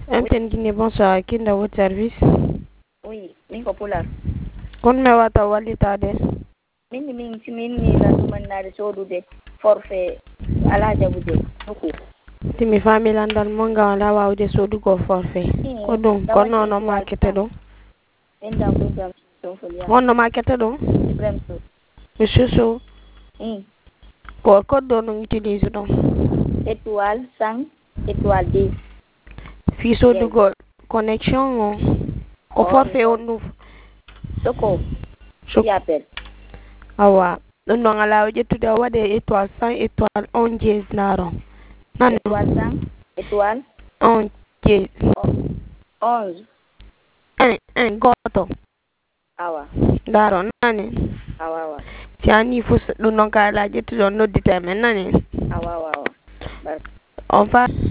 Enten Guinée, bonsoir. Kinda votre service? Oui, min ko pular. Kon me wata walitade. Min la numannade sodude forfait ala jabude nuku. Timi famille andal monga ala wawde sodugo forfait. Ko ɗum ko nono makete ɗum. Enda ko Ibrahim Sow folia. Wonno makete ɗum? Ibrahim Sow. Monsieur Sow. Ko code ɗo non utilise ɗum? Étoile 100 étoile 10. Fi sodugo connexion o forfait on ɗum. Soko. Appel. Awa. ɗum ɗon ala ƴettude o waɗe étoile 100 étoile 1 dièse naro. Nani? Étoile 100 étoile 1 dièse. 11. Un goto. Awa. Daro nani? Awa. Si anni fu ɗum ɗon ka ala ƴettude on noddita men nani? Awa. On fa